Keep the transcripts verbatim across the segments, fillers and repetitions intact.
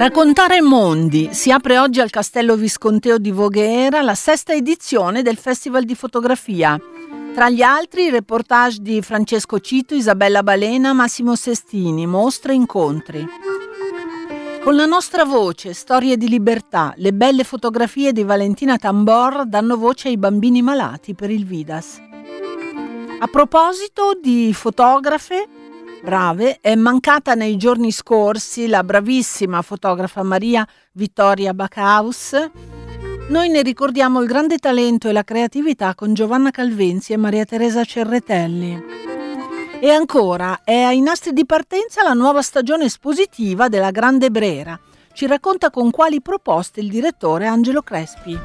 Raccontare mondi. Si apre oggi al Castello Visconteo di Voghera la sesta edizione del Festival di Fotografia. Tra gli altri, reportage di Francesco Cito, Isabella Balena, Massimo Sestini, mostre e incontri. Con la nostra voce, storie di libertà, le belle fotografie di Valentina Tambor danno voce ai bambini malati per il VIDAS. A proposito di fotografe brave, è mancata nei giorni scorsi la bravissima fotografa Maria Vittoria Bacaus. Noi ne ricordiamo il grande talento e la creatività con Giovanna Calvenzi e Maria Teresa Cerretelli. E ancora, è ai nastri di partenza la nuova stagione espositiva della Grande Brera. Ci racconta con quali proposte il direttore Angelo Crespi.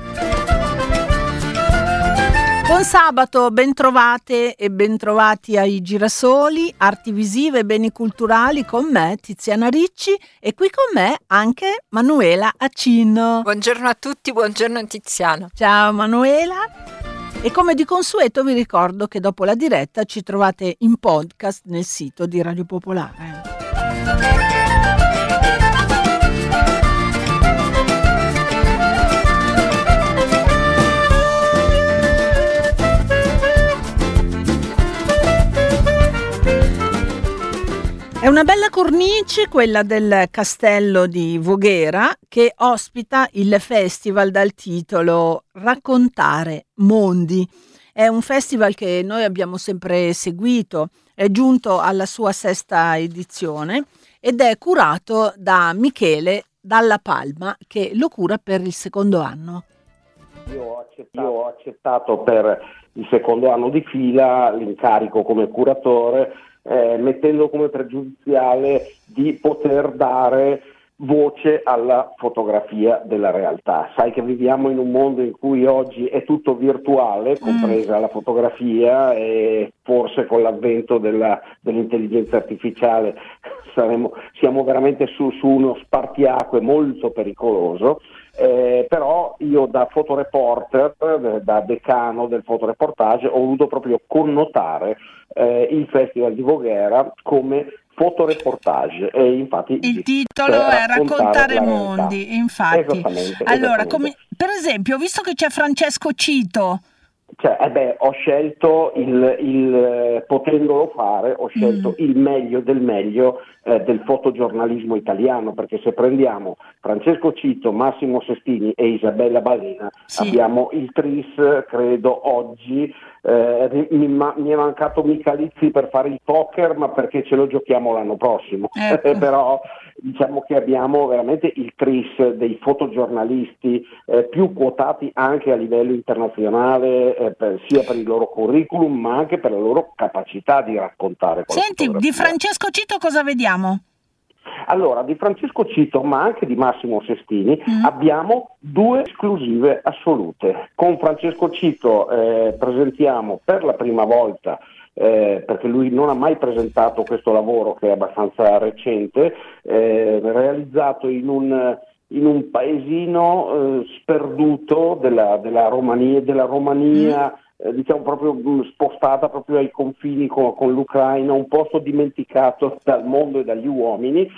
Buon sabato, bentrovate e bentrovati ai Girasoli, arti visive e beni culturali con me, Tiziana Ricci, e qui con me anche Manuela Acino. Buongiorno a tutti, buongiorno Tiziana. Ciao Manuela. E come di consueto vi ricordo che dopo la diretta ci trovate in podcast nel sito di Radio Popolare. È una bella cornice quella del Castello di Voghera che ospita il festival dal titolo Raccontare mondi. È un festival che noi abbiamo sempre seguito, è giunto alla sua sesta edizione ed è curato da Michele Dalla Palma, che lo cura per il secondo anno. Io ho accettato, io ho accettato per il secondo anno di fila l'incarico come curatore, Eh, mettendo come pregiudiziale di poter dare voce alla fotografia della realtà. Sai che viviamo in un mondo in cui oggi è tutto virtuale, compresa mm. la fotografia, e forse con l'avvento della, dell'intelligenza artificiale saremo, siamo veramente su, su uno spartiacque molto pericoloso. Eh, però io da fotoreporter, da decano del fotoreportage, ho voluto proprio connotare eh, il Festival di Voghera come fotoreportage, e infatti il titolo è Raccontare mondi, infatti. Esattamente, allora, esattamente. Come, per esempio, ho visto che c'è Francesco Cito. Cioè, eh beh, ho scelto il, il potendolo fare, ho scelto mm. il meglio del meglio eh, del fotogiornalismo italiano, perché se prendiamo Francesco Cito, Massimo Sestini e Isabella Balena, sì. abbiamo il tris, credo oggi. Eh, mi, mi è mancato Michalizzi per fare il poker, ma perché ce lo giochiamo l'anno prossimo. Ecco. Però diciamo che abbiamo veramente il tris dei fotogiornalisti eh, più quotati anche a livello internazionale, eh, per, sia per il loro curriculum ma anche per la loro capacità di raccontare. Senti, di Francesco Cito cosa vediamo? Allora, di Francesco Cito, ma anche di Massimo Sestini, mm. abbiamo due esclusive assolute. Con Francesco Cito eh, presentiamo per la prima volta, eh, perché lui non ha mai presentato questo lavoro che è abbastanza recente, eh, realizzato in un, in un paesino eh, sperduto della, della Romania, della Romania mm. Eh, diciamo proprio mh, spostata proprio ai confini con, con l'Ucraina, un posto dimenticato dal mondo e dagli uomini,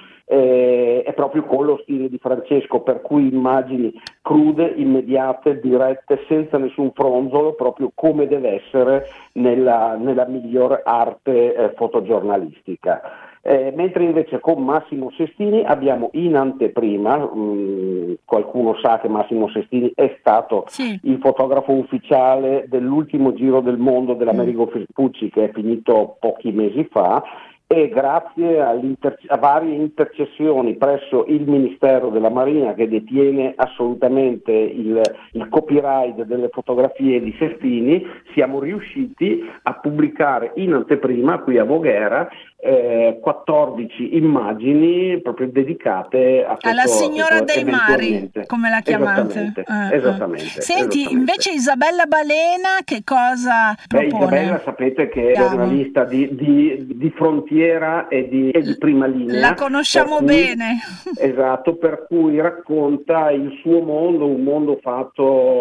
eh, è proprio con lo stile di Francesco, per cui immagini crude, immediate, dirette, senza nessun fronzolo, proprio come deve essere nella, nella miglior arte eh, fotogiornalistica. Eh, mentre invece con Massimo Sestini abbiamo in anteprima, mh, qualcuno sa che Massimo Sestini è stato sì. il fotografo ufficiale dell'ultimo giro del mondo dell'Americo Vespucci, che è finito pochi mesi fa, e grazie a varie intercessioni presso il Ministero della Marina, che detiene assolutamente il, il copyright delle fotografie di Sestini, siamo riusciti a pubblicare in anteprima qui a Voghera eh, quattordici immagini proprio dedicate a questo, alla signora questo, dei mari, come la chiamate. Esattamente, uh, esattamente, Senti, esattamente. Invece Isabella Balena che cosa Beh, propone? Isabella sapete che Chiamo. è una lista di, di, di frontiera e di, e di prima linea. La conosciamo cui, bene. Esatto, per cui racconta il suo mondo, un mondo fatto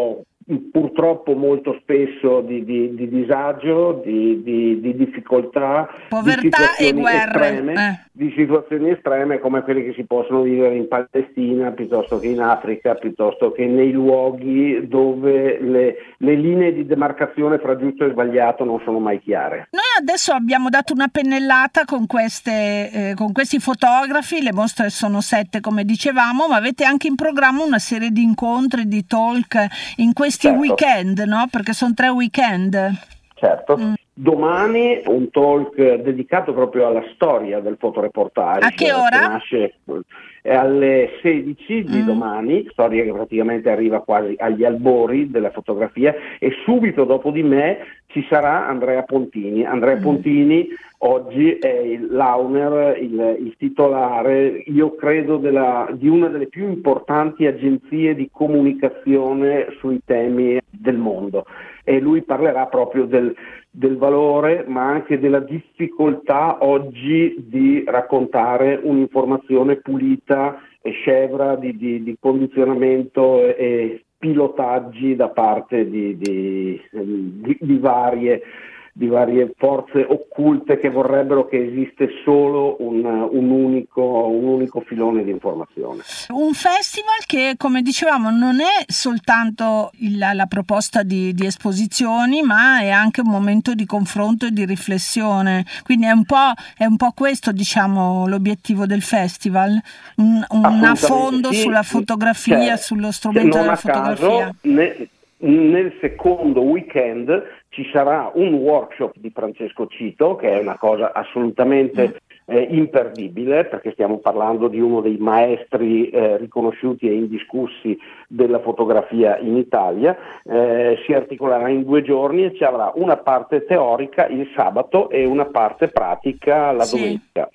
purtroppo molto spesso di, di, di disagio, di, di, di difficoltà, povertà di e guerre, estreme, eh. di situazioni estreme come quelle che si possono vivere in Palestina, piuttosto che in Africa, piuttosto che nei luoghi dove le, le linee di demarcazione fra giusto e sbagliato non sono mai chiare. Noi adesso abbiamo dato una pennellata con, queste, eh, con questi fotografi, le mostre sono sette come dicevamo, ma avete anche in programma una serie di incontri, di talk in questi Certo. weekend, no? Perché sono tre weekend. Certo. Mm. Domani un talk dedicato proprio alla storia del fotoreportage. A che ora? Che nasce è alle sedici di Mm. domani, storia che praticamente arriva quasi agli albori della fotografia, e subito dopo di me ci sarà Andrea Pontini. Andrea Mm. Pontini oggi è il l'owner, il, il titolare, io credo, della, di una delle più importanti agenzie di comunicazione sui temi del mondo, e lui parlerà proprio del, del valore ma anche della difficoltà oggi di raccontare un'informazione pulita e scevra di, di, di condizionamento e pilotaggi da parte di, di, di, di varie di varie forze occulte che vorrebbero che esiste solo un, un, unico, un unico filone di informazione. Un festival che, come dicevamo, non è soltanto il, la proposta di, di esposizioni, ma è anche un momento di confronto e di riflessione. Quindi è un po', è un po' questo, diciamo, l'obiettivo del festival, un, un affondo sì, sulla fotografia, cioè, sullo strumento non della a fotografia. Caso, ne, nel secondo weekend ci sarà un workshop di Francesco Cito, che è una cosa assolutamente eh, imperdibile, perché stiamo parlando di uno dei maestri eh, riconosciuti e indiscussi della fotografia in Italia. Eh, si articolerà in due giorni e ci avrà una parte teorica il sabato e una parte pratica la Sì. domenica.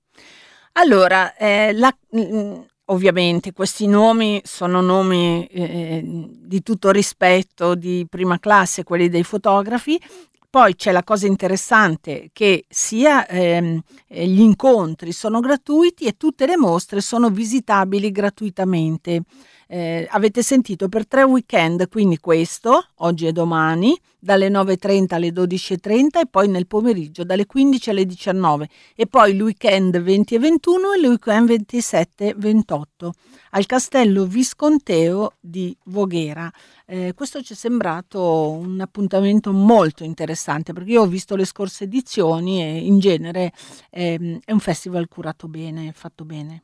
Allora, eh, la, mh, ovviamente questi nomi sono nomi eh, di tutto rispetto, di prima classe, quelli dei fotografi. Poi c'è la cosa interessante che sia ehm, gli incontri sono gratuiti e tutte le mostre sono visitabili gratuitamente. Eh, avete sentito, per tre weekend, quindi questo, oggi e domani, dalle nove e trenta alle dodici e trenta, e poi nel pomeriggio dalle quindici alle diciannove, e poi il weekend venti e ventuno e il weekend ventisette e ventotto al Castello Visconteo di Voghera. Eh, questo ci è sembrato un appuntamento molto interessante, perché io ho visto le scorse edizioni e in genere ehm, è un festival curato bene, fatto bene.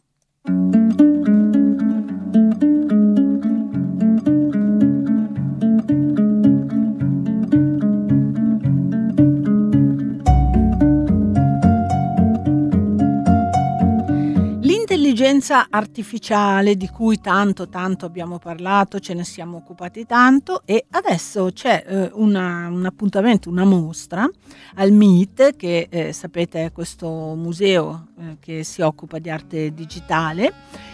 L'intelligenza artificiale, di cui tanto tanto abbiamo parlato, ce ne siamo occupati tanto, e adesso c'è eh, una, un appuntamento, una mostra al M I T, che eh, sapete è questo museo eh, che si occupa di arte digitale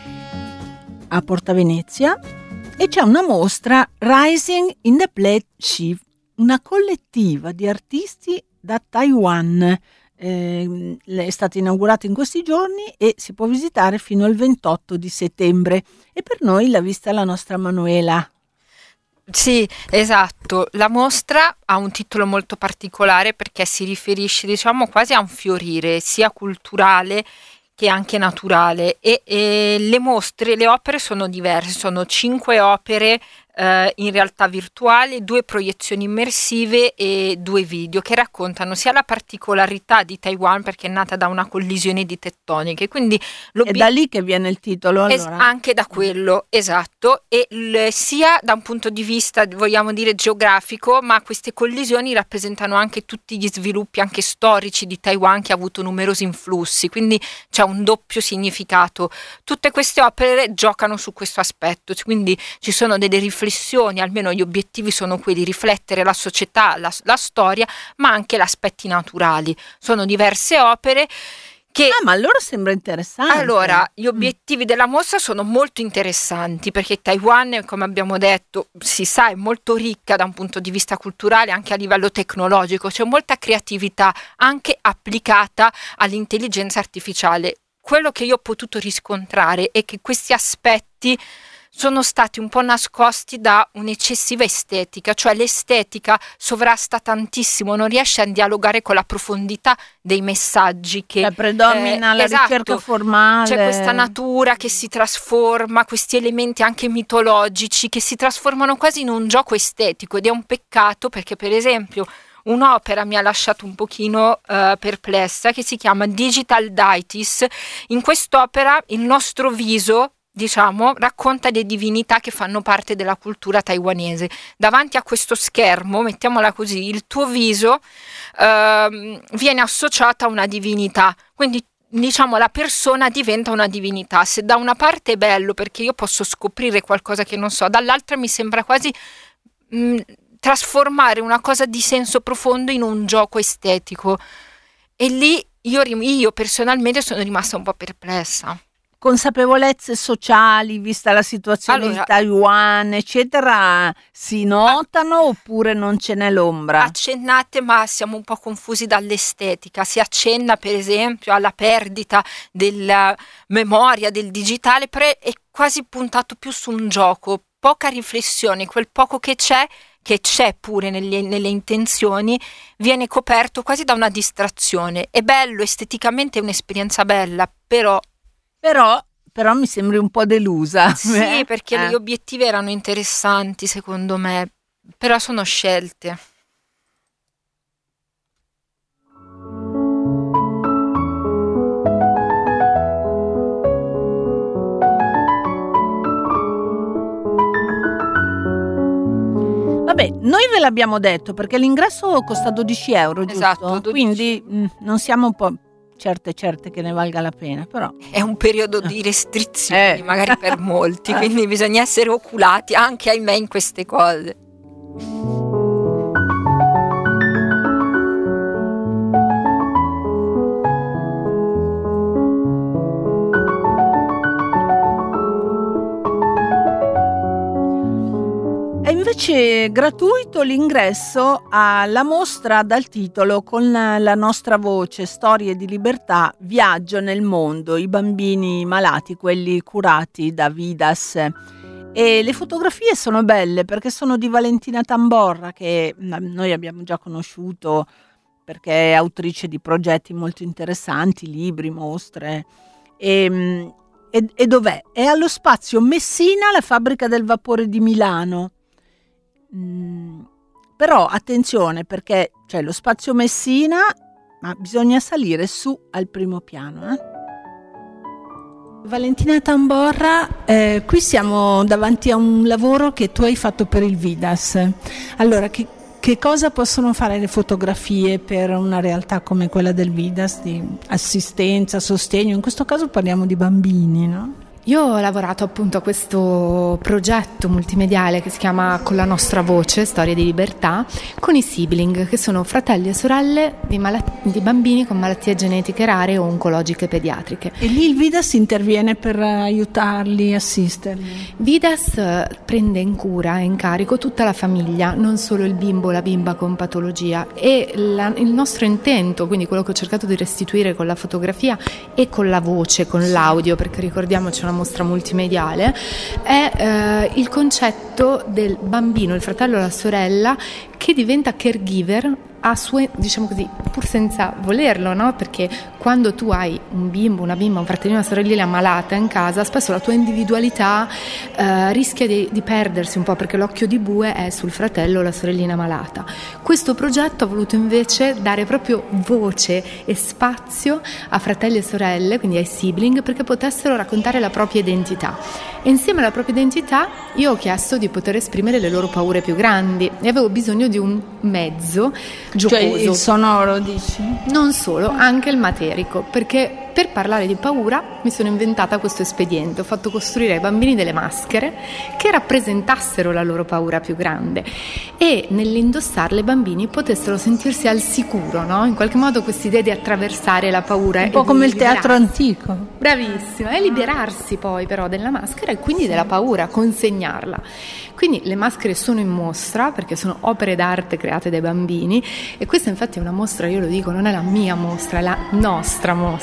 a Porta Venezia, e c'è una mostra Rising in the Plate Shift, una collettiva di artisti da Taiwan. Eh, è stata inaugurata in questi giorni e si può visitare fino al ventotto di settembre, e per noi l'ha vista la nostra Manuela. Sì, esatto. La mostra ha un titolo molto particolare perché si riferisce, diciamo, quasi a un fiorire sia culturale che anche naturale, e, e le mostre, le opere sono diverse, sono cinque opere eh, in realtà virtuali, due proiezioni immersive e due video che raccontano sia la particolarità di Taiwan, perché è nata da una collisione di tettoniche, quindi è da lì che viene il titolo, allora. Es- anche da quello, esatto, e l- sia da un punto di vista, vogliamo dire, geografico, ma queste collisioni rappresentano anche tutti gli sviluppi anche storici di Taiwan, che ha avuto numerosi influssi, quindi c'è un doppio significato. Tutte queste opere giocano su questo aspetto, quindi ci sono delle riflessioni, almeno gli obiettivi sono quelli di riflettere la società, la, la storia, ma anche gli aspetti naturali. Sono diverse opere che... Ah, ma allora sembra interessante. Allora, gli obiettivi mm. della mostra sono molto interessanti, perché Taiwan, come abbiamo detto, si sa, è molto ricca da un punto di vista culturale, anche a livello tecnologico. C'è molta creatività anche applicata all'intelligenza artificiale. Quello che io ho potuto riscontrare è che questi aspetti sono stati un po' nascosti da un'eccessiva estetica, cioè l'estetica sovrasta tantissimo, non riesce a dialogare con la profondità dei messaggi che cioè, predomina eh, la esatto, ricerca formale. C'è questa natura che si trasforma, questi elementi anche mitologici che si trasformano quasi in un gioco estetico, ed è un peccato, perché per esempio un'opera mi ha lasciato un pochino uh, perplessa, che si chiama Digital Deities. In quest'opera il nostro viso, diciamo, racconta le divinità che fanno parte della cultura taiwanese. Davanti a questo schermo, mettiamola così, il tuo viso uh, viene associato a una divinità, quindi diciamo la persona diventa una divinità. Se da una parte è bello perché io posso scoprire qualcosa che non so, dall'altra mi sembra quasi mh, trasformare una cosa di senso profondo in un gioco estetico, e lì io, io personalmente sono rimasta un po' perplessa. Consapevolezze sociali, vista la situazione allora, di Taiwan, eccetera, si notano oppure non ce n'è l'ombra? Accennate, ma siamo un po' confusi dall'estetica. Si accenna per esempio alla perdita della memoria, del digitale, però è quasi puntato più su un gioco, poca riflessione, quel poco che c'è, che c'è pure nelle, nelle intenzioni, viene coperto quasi da una distrazione. È bello, esteticamente è un'esperienza bella, però... Però, però mi sembri un po' delusa. Sì, perché eh. gli obiettivi erano interessanti secondo me, però sono scelte. Vabbè, noi ve l'abbiamo detto perché l'ingresso costa dodici euro, giusto? Esatto, dodici. Quindi mh, non siamo un po' certe certe che ne valga la pena, però è un periodo di restrizioni, eh. magari per molti, quindi bisogna essere oculati anche, ahimè, in queste cose. È invece gratuito l'ingresso alla mostra dal titolo Con la nostra voce, storie di libertà, viaggio nel mondo, i bambini malati, quelli curati da Vidas. E le fotografie sono belle perché sono di Valentina Tamborra, che noi abbiamo già conosciuto perché è autrice di progetti molto interessanti, libri, mostre. E, e, e dov'è? È allo Spazio Messina, la fabbrica del vapore di Milano. Mm, però attenzione, perché c'è lo Spazio Messina, ma bisogna salire su al primo piano. Eh? Valentina Tamborra, eh, qui siamo davanti a un lavoro che tu hai fatto per il Vidas. Allora, che, che cosa possono fare le fotografie per una realtà come quella del Vidas, di assistenza, sostegno? In questo caso parliamo di bambini, no? Io ho lavorato appunto a questo progetto multimediale che si chiama Con la nostra voce, storie di libertà, con i sibling, che sono fratelli e sorelle di, malat- di bambini con malattie genetiche rare o oncologiche pediatriche. E lì il Vidas interviene per aiutarli, assisterli? Vidas prende in cura e in carico tutta la famiglia, non solo il bimbo o la bimba con patologia, e la, il nostro intento, quindi quello che ho cercato di restituire con la fotografia e con la voce, con l'audio, perché ricordiamoci una mostra multimediale, è eh, il concetto del bambino, il fratello o la sorella che diventa caregiver a sue, diciamo così, pur senza volerlo, no? Perché quando tu hai un bimbo, una bimba, un fratellino, una sorellina malata in casa, spesso la tua individualità eh, rischia di, di perdersi un po', perché l'occhio di bue è sul fratello o la sorellina malata. Questo progetto ha voluto invece dare proprio voce e spazio a fratelli e sorelle, quindi ai sibling, perché potessero raccontare la propria identità. E insieme alla propria identità io ho chiesto di poter esprimere le loro paure più grandi e avevo bisogno di un mezzo giocoso. Cioè il sonoro, dici? Non solo, anche il materico, perché per parlare di paura mi sono inventata questo espediente. Ho fatto costruire ai bambini delle maschere che rappresentassero la loro paura più grande e nell'indossarle i bambini potessero sentirsi al sicuro, no? In qualche modo questa idea di attraversare la paura. Un po' come il teatro antico. Bravissima, e liberarsi poi però della maschera e quindi della paura, consegnarla. Quindi le maschere sono in mostra perché sono opere d'arte create dai bambini, e questa infatti è una mostra, io lo dico, non è la mia mostra, è la nostra mostra,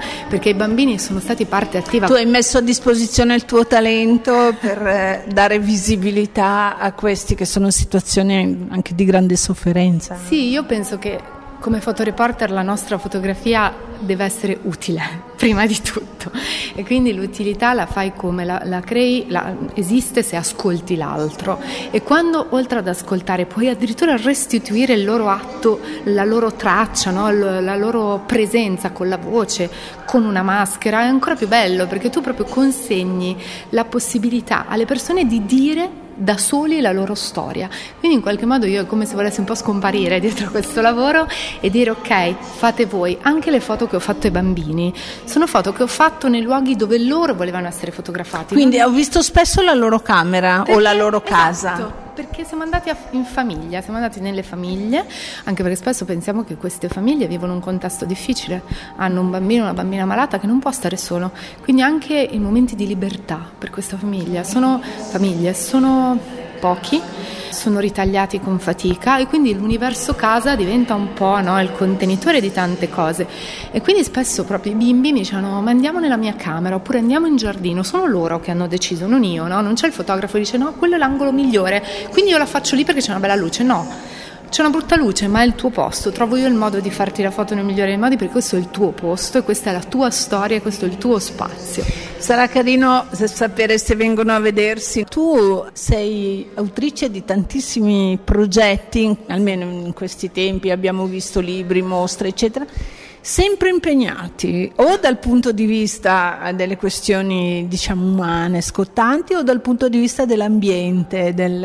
perché i bambini sono stati parte attiva. Tu hai messo a disposizione il tuo talento per eh, dare visibilità a questi che sono situazioni anche di grande sofferenza. Sì, io penso che come fotoreporter la nostra fotografia deve essere utile, prima di tutto, e quindi l'utilità la fai come la, la crei, la, esiste se ascolti l'altro, e quando oltre ad ascoltare puoi addirittura restituire il loro atto, la loro traccia, no? L- la loro presenza con la voce, con una maschera, è ancora più bello, perché tu proprio consegni la possibilità alle persone di dire da soli la loro storia. Quindi in qualche modo io è come se volessi un po' scomparire dietro a questo lavoro e dire ok, fate voi. Anche le foto che ho fatto ai bambini sono foto che ho fatto nei luoghi dove loro volevano essere fotografati. Quindi ho visto spesso la loro camera perché, o la loro casa. Esatto, perché siamo andati a, in famiglia, siamo andati nelle famiglie, anche perché spesso pensiamo che queste famiglie vivono un contesto difficile, hanno un bambino, una bambina malata che non può stare solo, quindi anche i momenti di libertà per questa famiglia sono famiglie, sono pochi, sono ritagliati con fatica, e quindi l'universo casa diventa un po', no, il contenitore di tante cose, e quindi spesso proprio i bimbi mi dicono ma andiamo nella mia camera oppure andiamo in giardino, sono loro che hanno deciso, non io, no? Non c'è il fotografo che dice no, quello è l'angolo migliore, quindi io la faccio lì perché c'è una bella luce. No, c'è una brutta luce, ma è il tuo posto, trovo io il modo di farti la foto nel migliore dei modi, perché questo è il tuo posto e questa è la tua storia e questo è il tuo spazio. Sarà carino sapere se vengono a vedersi. Tu sei autrice di tantissimi progetti, almeno in questi tempi abbiamo visto libri, mostre, eccetera, sempre impegnati o dal punto di vista delle questioni, diciamo, umane, scottanti, o dal punto di vista dell'ambiente, del...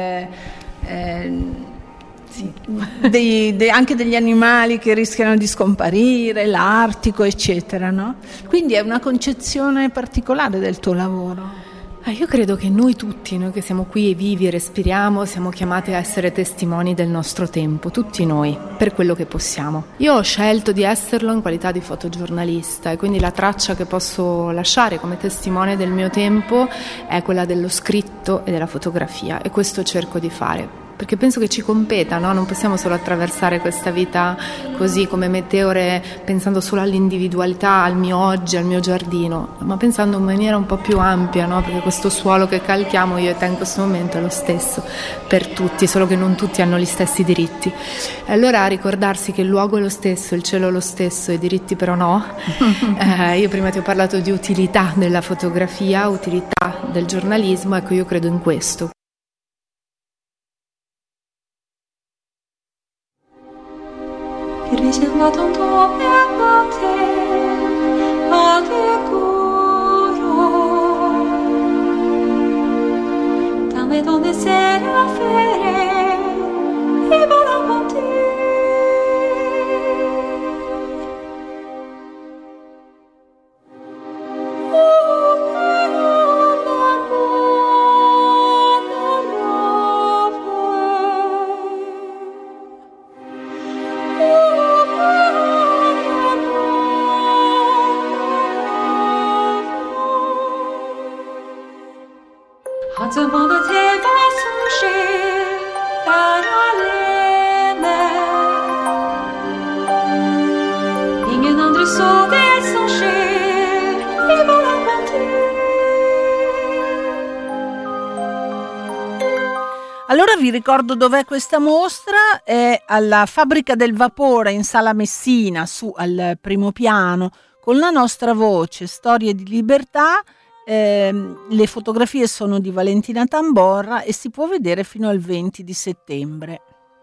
Eh, Sì. Dei, de, anche degli animali che rischiano di scomparire, l'Artico, eccetera, no? Quindi è una concezione particolare del tuo lavoro. Ah, io credo che noi tutti, noi che siamo qui e vivi e respiriamo, siamo chiamati a essere testimoni del nostro tempo, tutti noi, per quello che possiamo. Io ho scelto di esserlo in qualità di fotogiornalista, e quindi la traccia che posso lasciare come testimone del mio tempo è quella dello scritto e della fotografia, e questo cerco di fare. Perché penso che ci competa, no? Non possiamo solo attraversare questa vita così come meteore, pensando solo all'individualità, al mio oggi, al mio giardino, ma pensando in maniera un po' più ampia, no? Perché questo suolo che calchiamo io e te in questo momento è lo stesso per tutti, solo che non tutti hanno gli stessi diritti. E allora ricordarsi che il luogo è lo stesso, il cielo è lo stesso, i diritti però no. eh, io prima ti ho parlato di utilità della fotografia, utilità del giornalismo, ecco, io credo in questo. Riservato un tuo pianote a decoro, dame donde será fere y vola con te. Allora vi ricordo dov'è questa mostra, è alla Fabbrica del Vapore in Sala Messina, su al primo piano, con la nostra voce, Storie di libertà. Eh, le fotografie sono di Valentina Tamborra e si può vedere fino al venti di settembre.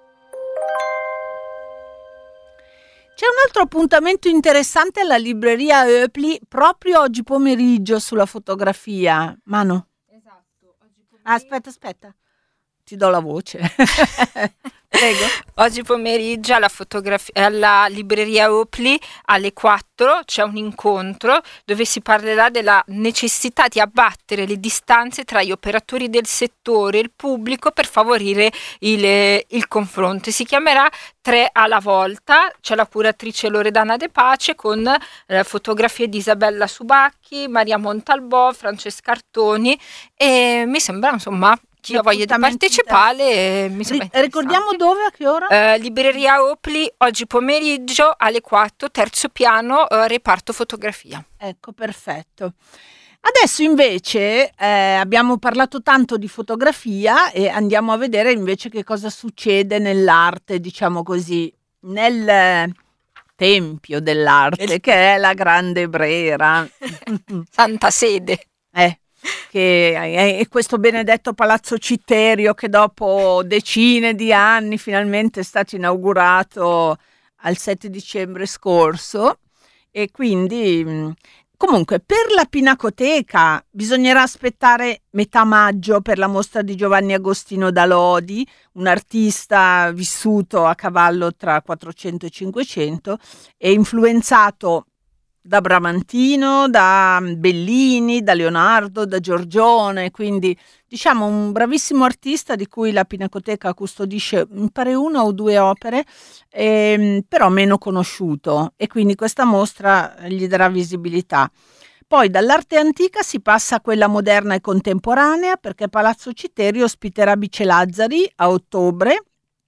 C'è un altro appuntamento interessante alla libreria Oepli proprio oggi pomeriggio sulla fotografia. Manu? Esatto. Oggi pomeriggio... Ah, aspetta, aspetta. Ti do la voce. Prego. Oggi pomeriggio alla, fotografia, alla libreria Oepli alle quattro c'è un incontro dove si parlerà della necessità di abbattere le distanze tra gli operatori del settore e il pubblico per favorire il, il confronto. Si chiamerà Tre alla volta, c'è la curatrice Loredana De Pace con eh, fotografie di Isabella Subacchi, Maria Montalbò, Francesca Artoni, e mi sembra insomma chi ha voglia di partecipare, mi sembra Ri- ricordiamo dove, a che ora? Uh, libreria Opli, oggi pomeriggio alle quattro, terzo piano, uh, reparto fotografia. Ecco, perfetto. Adesso invece eh, abbiamo parlato tanto di fotografia e andiamo a vedere invece che cosa succede nell'arte, diciamo così, nel tempio dell'arte, che è la Grande Brera. Santa Sede. Eh, che è questo benedetto Palazzo Citterio che dopo decine di anni finalmente è stato inaugurato al sette dicembre scorso, e quindi... Comunque, per la Pinacoteca bisognerà aspettare metà maggio per la mostra di Giovanni Agostino da Lodi, un artista vissuto a cavallo tra quattrocento e cinquecento e influenzato da Bramantino, da Bellini, da Leonardo, da Giorgione, quindi diciamo un bravissimo artista di cui la Pinacoteca custodisce, mi pare, una o due opere, ehm, però meno conosciuto, e quindi questa mostra gli darà visibilità. Poi dall'arte antica si passa a quella moderna e contemporanea, perché Palazzo Citterio ospiterà Bice Lazzari a ottobre,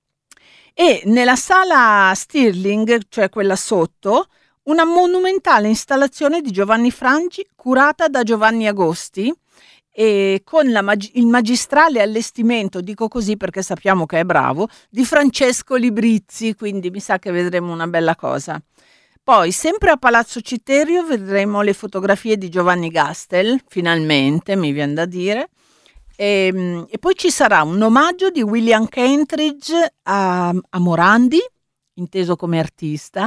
e nella sala Stirling, cioè quella sotto, una monumentale installazione di Giovanni Frangi curata da Giovanni Agosti, e con la mag- il magistrale allestimento, dico così perché sappiamo che è bravo, di Francesco Librizzi, quindi mi sa che vedremo una bella cosa. Poi sempre a Palazzo Citterio vedremo le fotografie di Giovanni Gastel, finalmente mi viene da dire, e, e poi ci sarà un omaggio di William Kentridge a, a Morandi, inteso come artista.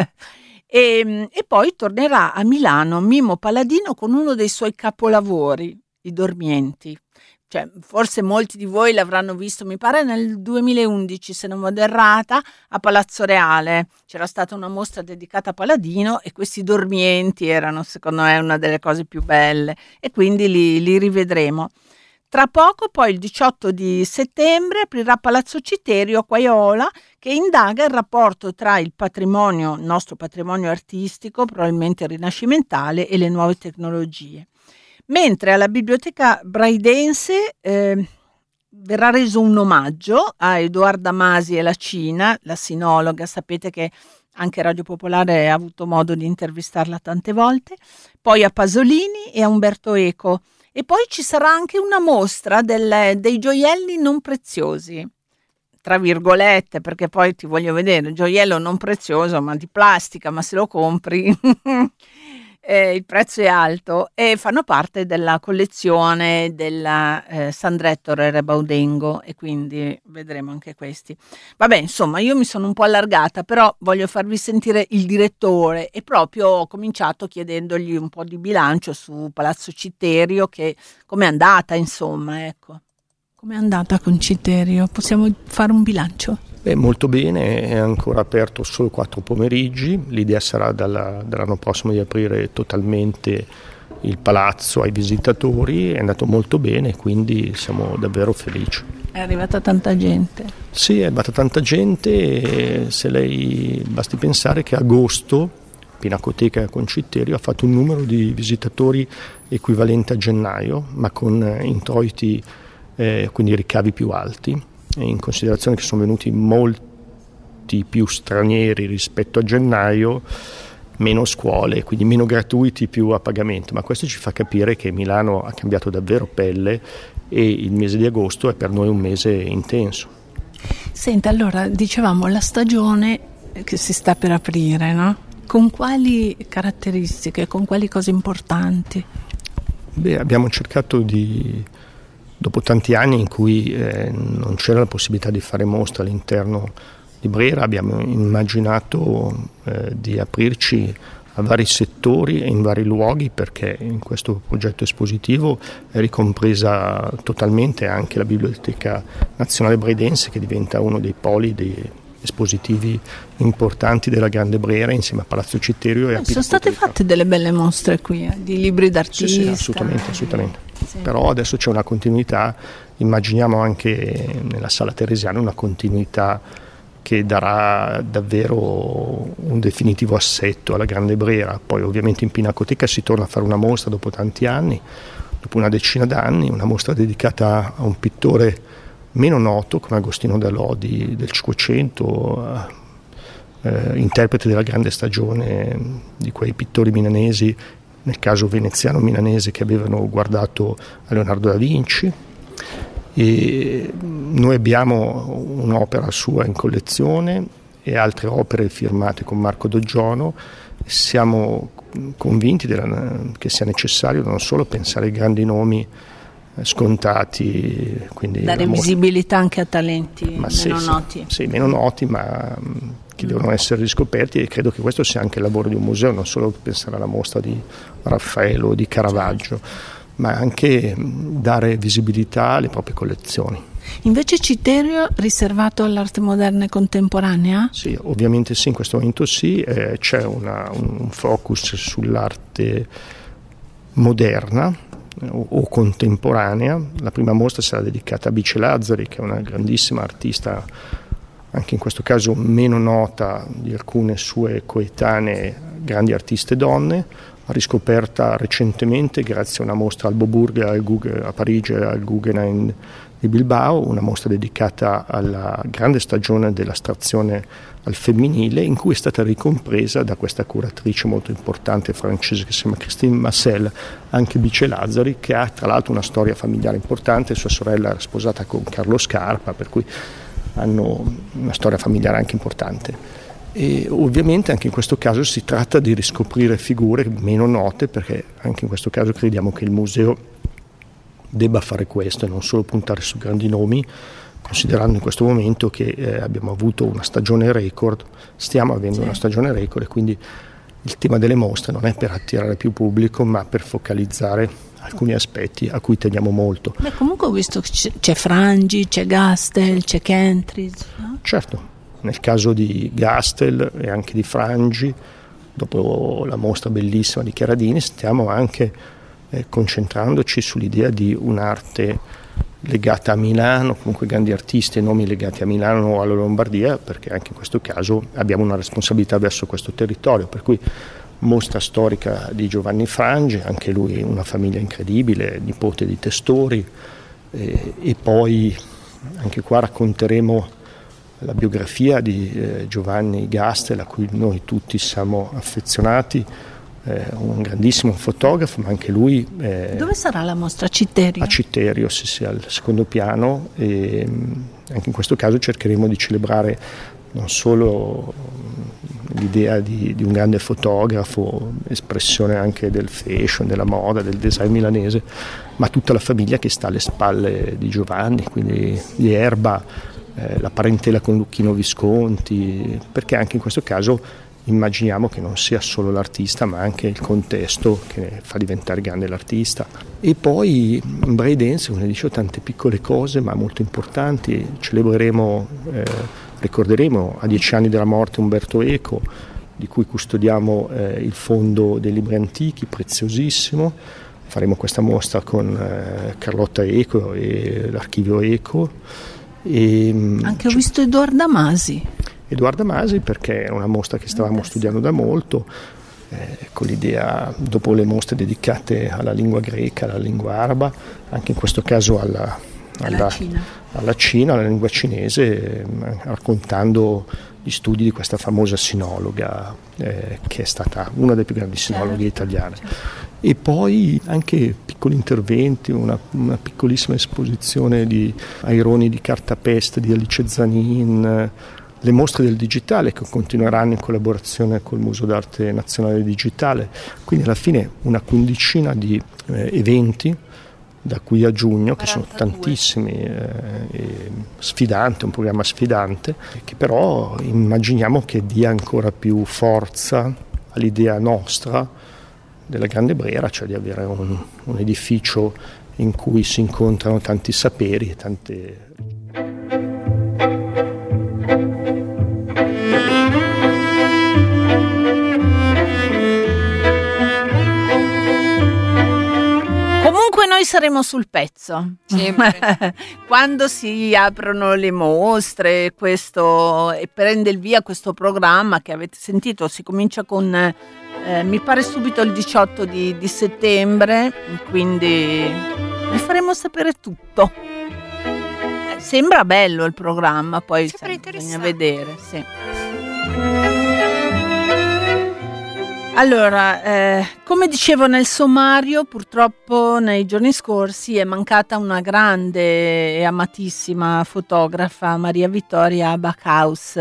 E, e poi tornerà a Milano Mimo Palladino con uno dei suoi capolavori, I Dormienti. Cioè, forse molti di voi l'avranno visto, mi pare nel duemilaundici, se non vado errata, a Palazzo Reale. C'era stata una mostra dedicata a Palladino e questi dormienti erano, secondo me, una delle cose più belle, e quindi li, li rivedremo. Tra poco, poi il diciotto di settembre, aprirà Palazzo Citterio a Quaiola, che indaga il rapporto tra il patrimonio, il nostro patrimonio artistico, probabilmente rinascimentale, e le nuove tecnologie. Mentre alla Biblioteca Braidense eh, verrà reso un omaggio a Edoarda Masi e la Cina, la sinologa. Sapete che anche Radio Popolare ha avuto modo di intervistarla tante volte. Poi a Pasolini e a Umberto Eco. E poi ci sarà anche una mostra del, dei gioielli non preziosi, tra virgolette, perché poi ti voglio vedere, gioiello non prezioso, ma di plastica, ma se lo compri eh, il prezzo è alto, e fanno parte della collezione della eh, Sandretto Re Baudengo, e quindi vedremo anche questi. Vabbè, insomma, io mi sono un po' allargata, però voglio farvi sentire il direttore, e proprio ho cominciato chiedendogli un po' di bilancio su Palazzo Citterio, che com'è andata, insomma, ecco. Com'è andata con Citterio? Possiamo fare un bilancio? Beh, molto bene, è ancora aperto solo quattro pomeriggi, l'idea sarà dalla, dall'anno prossimo di aprire totalmente il palazzo ai visitatori, è andato molto bene, quindi siamo davvero felici. È arrivata tanta gente. Sì, è arrivata tanta gente, e se lei basti pensare che agosto Pinacoteca con Citterio ha fatto un numero di visitatori equivalente a gennaio, ma con introiti, eh, quindi ricavi più alti, in considerazione che sono venuti molti più stranieri rispetto a gennaio, meno scuole, quindi meno gratuiti, più a pagamento, ma questo ci fa capire che Milano ha cambiato davvero pelle, e il mese di agosto è per noi un mese intenso. Senta, allora dicevamo la stagione che si sta per aprire, no? Con quali caratteristiche, con quali cose importanti? Beh, abbiamo cercato di, dopo tanti anni in cui eh, non c'era la possibilità di fare mostre all'interno di Brera, abbiamo immaginato eh, di aprirci a vari settori e in vari luoghi, perché in questo progetto espositivo è ricompresa totalmente anche la Biblioteca Nazionale Braidense, che diventa uno dei poli dei espositivi importanti della Grande Brera, insieme a Palazzo Citterio e a Pinacoteca. Sono state fatte delle belle mostre qui, eh, di libri d'artista. Sì, sì, assolutamente, assolutamente. Sì. Però adesso c'è una continuità, immaginiamo anche nella Sala Teresiana una continuità che darà davvero un definitivo assetto alla Grande Brera. Poi ovviamente in Pinacoteca si torna a fare una mostra dopo tanti anni, dopo una decina d'anni, una mostra dedicata a un pittore meno noto come Agostino da Lodi del Cinquecento, eh, interprete della grande stagione di quei pittori milanesi, nel caso veneziano-milanese, che avevano guardato a Leonardo da Vinci. E noi abbiamo un'opera sua in collezione e altre opere firmate con Marco Doggiono. Siamo convinti della, che sia necessario non solo pensare ai grandi nomi scontati, quindi dare visibilità anche a talenti ma meno sì, noti. Sì, sì, meno noti, ma che mm. devono essere riscoperti, e credo che questo sia anche il lavoro di un museo, non solo pensare alla mostra di Raffaello o di Caravaggio, certo, ma anche dare visibilità alle proprie collezioni. Invece Citerio riservato all'arte moderna e contemporanea? Sì, ovviamente sì, in questo momento sì, eh, c'è una, un focus sull'arte moderna o, o contemporanea. La prima mostra sarà dedicata a Bice Lazzari, che è una grandissima artista, anche in questo caso meno nota di alcune sue coetanee grandi artiste donne, riscoperta recentemente grazie a una mostra al Boburg a Parigi e al Guggenheim di Bilbao, una mostra dedicata alla grande stagione dell'astrazione al femminile, in cui è stata ricompresa da questa curatrice molto importante francese che si chiama Christine Massel anche Bice Lazzari, che ha tra l'altro una storia familiare importante. Sua sorella era sposata con Carlo Scarpa, per cui hanno una storia familiare anche importante. E ovviamente anche in questo caso si tratta di riscoprire figure meno note, perché anche in questo caso crediamo che il museo debba fare questo e non solo puntare su grandi nomi, considerando in questo momento che eh, abbiamo avuto una stagione record, stiamo avendo sì. una stagione record, e quindi il tema delle mostre non è per attirare più pubblico, ma per focalizzare alcuni aspetti a cui teniamo molto. Beh, comunque ho visto che c'è Frangi, c'è Gastel, c'è Kentridge, no? Certo. Nel caso di Gastel e anche di Frangi, dopo la mostra bellissima di Chiaradini, stiamo anche eh, concentrandoci sull'idea di un'arte legata a Milano, comunque grandi artisti e nomi legati a Milano o alla Lombardia, perché anche in questo caso abbiamo una responsabilità verso questo territorio, per cui mostra storica di Giovanni Frangi, anche lui una famiglia incredibile, nipote di Testori, eh, e poi anche qua racconteremo la biografia di eh, Giovanni Gastel, a cui noi tutti siamo affezionati, eh, un grandissimo fotografo, ma anche lui... Eh, Dove sarà la mostra? A Citerio? A Citerio, sì, sì, al secondo piano, e anche in questo caso cercheremo di celebrare non solo l'idea di, di un grande fotografo, espressione anche del fashion, della moda, del design milanese, ma tutta la famiglia che sta alle spalle di Giovanni, quindi gli Erba, Eh, la parentela con Lucchino Visconti, perché anche in questo caso immaginiamo che non sia solo l'artista, ma anche il contesto che fa diventare grande l'artista. E poi in Braille Dance, come dicevo, tante piccole cose ma molto importanti. Celebreremo, eh, ricorderemo a dieci anni della morte Umberto Eco, di cui custodiamo eh, il fondo dei libri antichi, preziosissimo. Faremo questa mostra con eh, Carlotta Eco e l'archivio Eco. E, anche ho visto Edoarda Masi. Edoarda Masi, perché è una mostra che stavamo studiando da molto, eh, con l'idea, dopo le mostre dedicate alla lingua greca, alla lingua araba, anche in questo caso alla, alla, alla, Cina. alla Cina, alla lingua cinese, eh, raccontando gli studi di questa famosa sinologa, eh, che è stata una delle più grandi sinologhe certo, italiane. Certo. E poi anche piccoli interventi, una, una piccolissima esposizione di aironi di cartapesta di Alice Zanin, le mostre del digitale che continueranno in collaborazione col Museo d'Arte Nazionale Digitale, quindi alla fine una quindicina di eh, eventi da qui a giugno, che sono tantissimi, eh, e sfidante, un programma sfidante, che però immaginiamo che dia ancora più forza all'idea nostra della Grande Brera, cioè di avere un, un edificio in cui si incontrano tanti saperi e tante... Comunque noi saremo sul pezzo. Sempre. Quando si aprono le mostre, questo e prende il via questo programma che avete sentito, si comincia con eh, mi pare subito il diciotto di, di settembre, quindi vi faremo sapere tutto. Eh, sembra bello il programma, poi Sembra sai, bisogna interessante. vedere, sì. Allora, eh, come dicevo nel sommario, purtroppo nei giorni scorsi è mancata una grande e amatissima fotografa, Maria Vittoria Backhaus,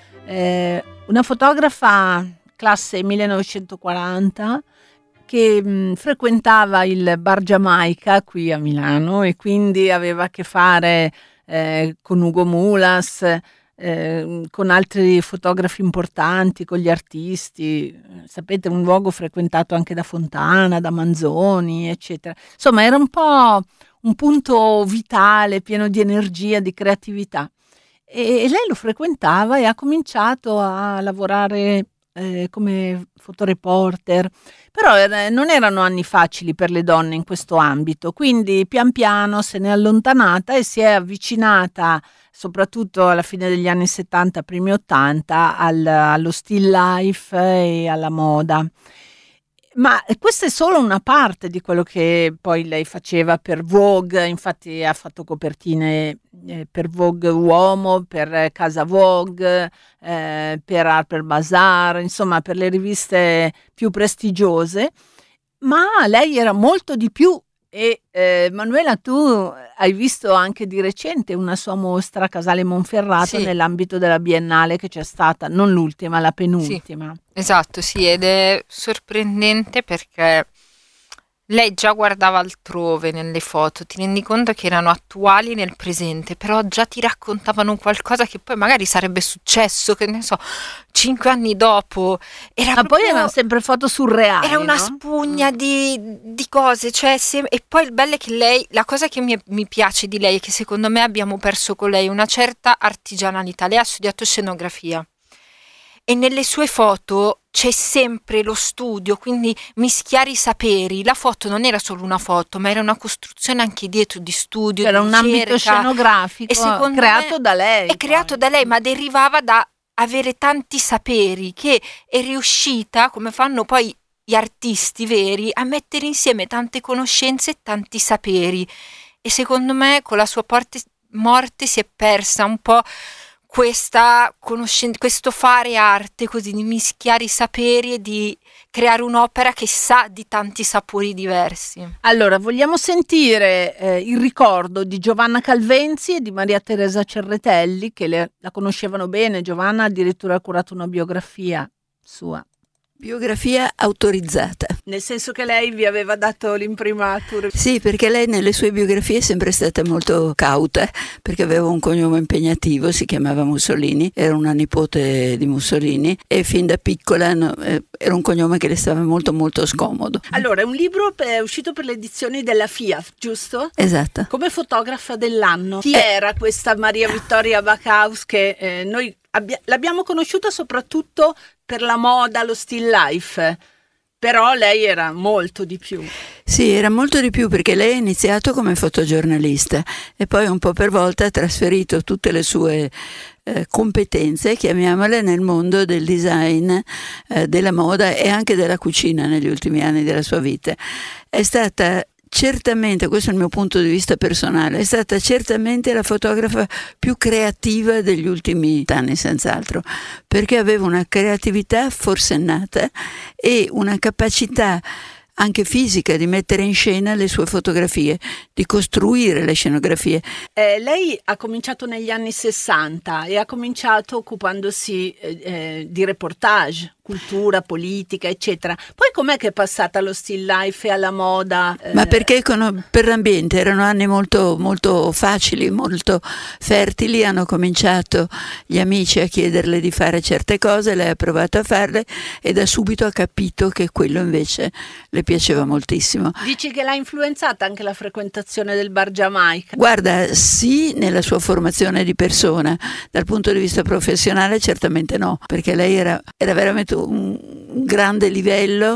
eh, una fotografa classe millenovecentoquaranta che mh, frequentava il Bar Giamaica qui a Milano e quindi aveva a che fare eh, con Ugo Mulas, Eh, con altri fotografi importanti, con gli artisti, sapete, un luogo frequentato anche da Fontana, da Manzoni, eccetera. Insomma, era un po' un punto vitale, pieno di energia, di creatività. E, e lei lo frequentava e ha cominciato a lavorare eh, come fotoreporter, però eh, non erano anni facili per le donne in questo ambito, quindi pian piano se n'è allontanata e si è avvicinata soprattutto alla fine degli anni settanta, primi ottanta, al, allo still life e alla moda. Ma questa è solo una parte di quello che poi lei faceva per Vogue, infatti ha fatto copertine eh, per Vogue Uomo, per Casa Vogue, eh, per Harper Bazaar, insomma per le riviste più prestigiose, ma lei era molto di più. E eh, Manuela, tu hai visto anche di recente una sua mostra a Casale Monferrato, Sì. nell'ambito della Biennale che c'è stata, non l'ultima, la penultima. Esatto, sì, ed è sorprendente perché lei già guardava altrove nelle foto, ti rendi conto che erano attuali nel presente, però già ti raccontavano qualcosa che poi magari sarebbe successo, che ne so, cinque anni dopo. Era Ma poi proprio- erano sempre foto surreali, Era una no? spugna di, di cose, cioè se- e poi il bello è che lei, la cosa che mi, mi piace di lei è che secondo me abbiamo perso con lei una certa artigianalità. Lei ha studiato scenografia e nelle sue foto c'è sempre lo studio, quindi mischiare i saperi. La foto non era solo una foto, ma era una costruzione anche dietro di studio, Era di un ambito ricerca. scenografico E secondo creato me da lei. È creato poi. da lei, ma derivava da avere tanti saperi, che è riuscita, come fanno poi gli artisti veri, a mettere insieme tante conoscenze e tanti saperi. E secondo me con la sua porte- morte si è persa un po' questa conoscenza, questo fare arte, così di mischiare i saperi e di creare un'opera che sa di tanti sapori diversi. Allora, vogliamo sentire eh, il ricordo di Giovanna Calvenzi e di Maria Teresa Cerretelli, che le- la conoscevano bene. Giovanna addirittura ha curato una biografia sua. Biografia autorizzata. Nel senso che lei vi aveva dato l'imprimatur. Sì, perché lei nelle sue biografie è sempre stata molto cauta, perché aveva un cognome impegnativo, si chiamava Mussolini, era una nipote di Mussolini e fin da piccola no, eh, era un cognome che le stava molto molto scomodo. Allora, è un libro per- è uscito per le edizioni della Fiat, giusto? Esatto. Come fotografa dell'anno. Chi Eh. era questa Maria Vittoria Backhaus che eh, noi abbia- l'abbiamo conosciuta soprattutto per la moda, lo still life, però lei era molto di più. Sì, era molto di più perché lei ha iniziato come fotogiornalista e poi un po' per volta ha trasferito tutte le sue eh, competenze, chiamiamole, nel mondo del design, eh, della moda e anche della cucina negli ultimi anni della sua vita. È stata certamente, questo è il mio punto di vista personale, è stata certamente la fotografa più creativa degli ultimi anni, senz'altro, perché aveva una creatività forsennata e una capacità anche fisica di mettere in scena le sue fotografie, di costruire le scenografie. Eh, lei ha cominciato negli anni sessanta e ha cominciato occupandosi eh, eh, di reportage, cultura, politica, eccetera. Poi com'è che è passata allo still life e alla moda? Eh, Ma perché con- per l'ambiente erano anni molto, molto facili, molto fertili, hanno cominciato gli amici a chiederle di fare certe cose, lei ha provato a farle e da subito ha capito che quello invece le piaceva moltissimo. Dici che l'ha influenzata anche la frequentazione del Bar Giamaica? Guarda, sì, nella sua formazione di persona, dal punto di vista professionale certamente no, perché lei era, era veramente un, un grande livello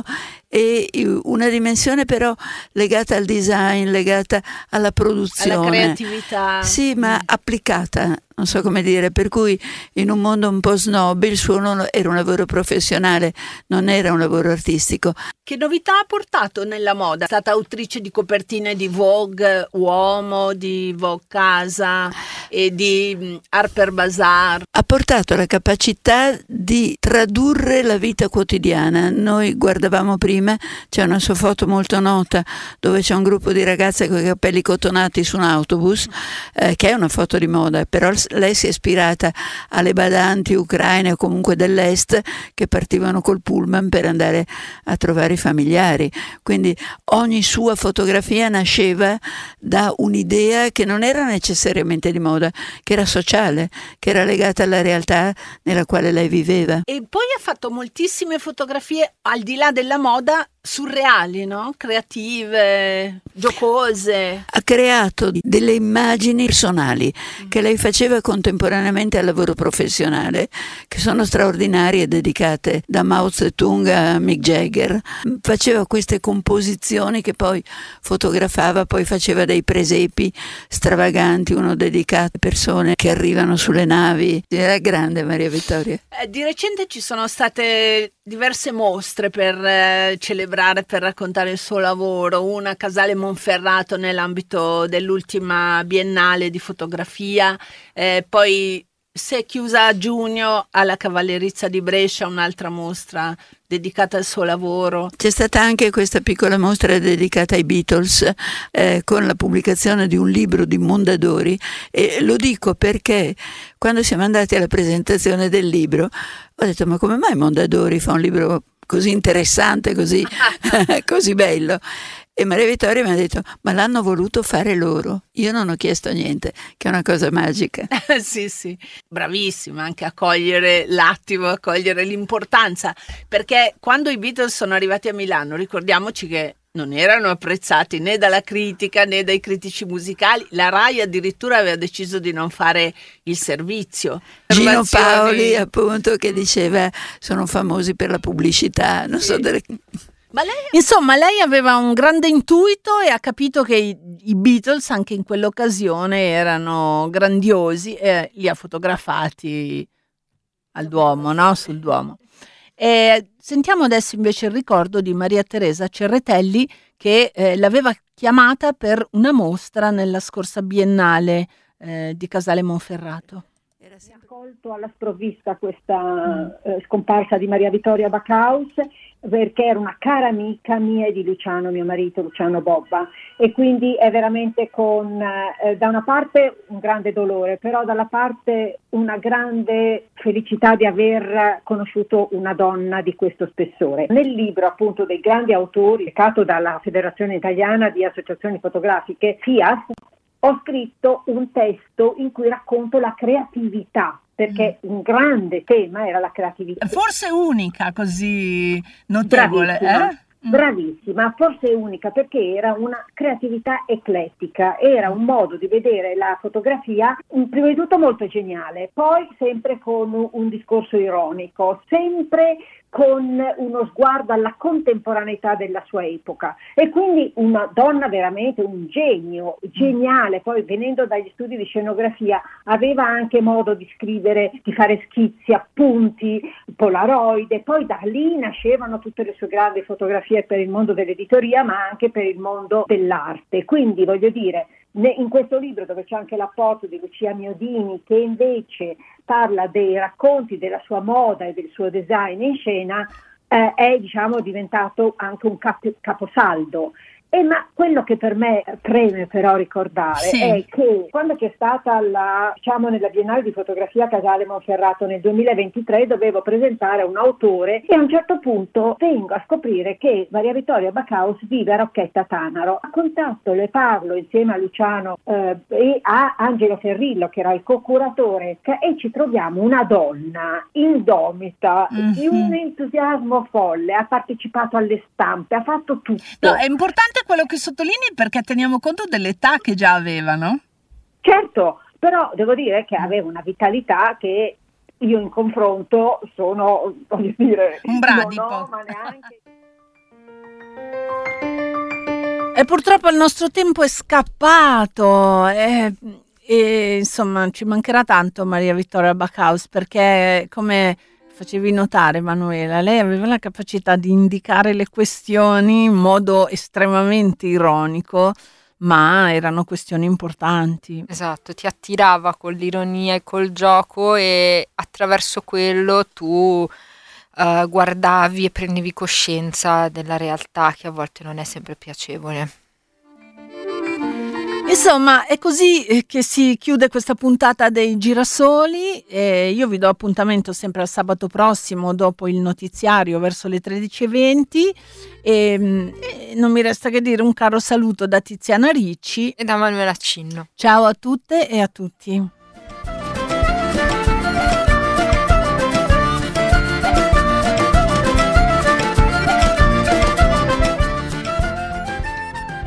e una dimensione però legata al design, legata alla produzione, alla creatività. Sì, ma applicata, non so come dire, per cui in un mondo un po' snob il suo non era un lavoro professionale, non era un lavoro artistico. Che novità ha portato nella moda? È stata autrice di copertine di Vogue Uomo, di Vogue Casa e di Harper Bazaar. Ha portato la capacità di tradurre la vita quotidiana. Noi guardavamo prima, c'è una sua foto molto nota dove c'è un gruppo di ragazze con i capelli cotonati su un autobus, eh, che è una foto di moda, però lei si è ispirata alle badanti ucraine o comunque dell'est che partivano col pullman per andare a trovare i familiari. Quindi ogni sua fotografia nasceva da un'idea che non era necessariamente di moda, che era sociale, che era legata alla realtà nella quale lei viveva. E poi ha fatto moltissime fotografie al di là della moda, surreali, no? Creative, giocose. Ha creato delle immagini personali mm. che lei faceva contemporaneamente al lavoro professionale, che sono straordinarie, dedicate da Mao Zedong a Mick Jagger. Faceva queste composizioni che poi fotografava, poi faceva dei presepi stravaganti, uno dedicato a persone che arrivano sulle navi. Era grande Maria Vittoria. Eh, di recente ci sono state diverse mostre per eh, celebrare, per raccontare il suo lavoro, una a Casale Monferrato nell'ambito dell'ultima biennale di fotografia, eh, poi si è chiusa a giugno alla Cavallerizza di Brescia un'altra mostra dedicata al suo lavoro. C'è stata anche questa piccola mostra dedicata ai Beatles eh, con la pubblicazione di un libro di Mondadori, e lo dico perché quando siamo andati alla presentazione del libro ho detto: ma come mai Mondadori fa un libro così interessante, così, così bello? E Maria Vittoria mi ha detto: ma l'hanno voluto fare loro, io non ho chiesto niente, che è una cosa magica. Sì, sì, bravissima anche a cogliere l'attimo, a cogliere l'importanza, perché quando i Beatles sono arrivati a Milano, ricordiamoci che non erano apprezzati né dalla critica né dai critici musicali. La Rai addirittura aveva deciso di non fare il servizio. Gino Paoli, appunto, che diceva: sono famosi per la pubblicità, non sì. so delle... Ma lei... Insomma, lei aveva un grande intuito e ha capito che i, i Beatles anche in quell'occasione erano grandiosi e li ha fotografati al Duomo, no? Sul Duomo. E sentiamo adesso invece il ricordo di Maria Teresa Cerretelli, che eh, l'aveva chiamata per una mostra nella scorsa biennale eh, di Casale Monferrato. Si è accolto alla sprovvista questa eh, scomparsa di Maria Vittoria Backhaus, perché era una cara amica mia e di Luciano, mio marito, Luciano Bobba, e quindi è veramente con eh, da una parte un grande dolore, però dalla parte una grande felicità di aver conosciuto una donna di questo spessore. Nel libro appunto dei grandi autori, recato dalla Federazione Italiana di Associazioni Fotografiche, FIAS, ho scritto un testo in cui racconto la creatività, perché un grande tema era la creatività. Forse unica, così notevole. Bravissima, eh? bravissima, forse unica, perché era una creatività eclettica, era un modo di vedere la fotografia, prima di tutto molto geniale, poi sempre con un discorso ironico, sempre con uno sguardo alla contemporaneità della sua epoca, e quindi una donna veramente un genio, geniale. Poi venendo dagli studi di scenografia aveva anche modo di scrivere, di fare schizzi, appunti, polaroid, e poi da lì nascevano tutte le sue grandi fotografie per il mondo dell'editoria ma anche per il mondo dell'arte. Quindi voglio dire, in questo libro, dove c'è anche l'apporto di Lucia Miodini, che invece parla dei racconti della sua moda e del suo design in scena, eh, è diciamo diventato anche un cap- caposaldo. E ma quello che per me preme però ricordare sì. è che quando c'è stata la, diciamo nella Biennale di Fotografia Casale Monferrato nel duemilaventitré, dovevo presentare un autore e a un certo punto vengo a scoprire che Maria Vittoria Backhaus vive a Rocchetta Tanaro. A contatto le parlo insieme a Luciano eh, e a Angelo Ferrillo, che era il co-curatore, e ci troviamo una donna indomita, mm-hmm. di un entusiasmo folle, ha partecipato alle stampe, ha fatto tutto. No, è importante quello che sottolinei, perché teniamo conto dell'età che già avevano. Certo, però devo dire che aveva una vitalità che io in confronto sono, voglio dire, un bradipo. Non ho, ma neanche... E purtroppo il nostro tempo è scappato e, e insomma ci mancherà tanto Maria Vittoria Backhaus, perché come facevi notare, Manuela, lei aveva la capacità di indicare le questioni in modo estremamente ironico, ma erano questioni importanti. Esatto, ti attirava con l'ironia e col gioco e attraverso quello tu Uh, guardavi e prendevi coscienza della realtà, che a volte non è sempre piacevole. Insomma, è così che si chiude questa puntata dei Girasoli. E io vi do appuntamento sempre al sabato prossimo dopo il notiziario verso le tredici e venti e, e non mi resta che dire un caro saluto da Tiziana Ricci e da Manuela Cinno. Ciao a tutte e a tutti.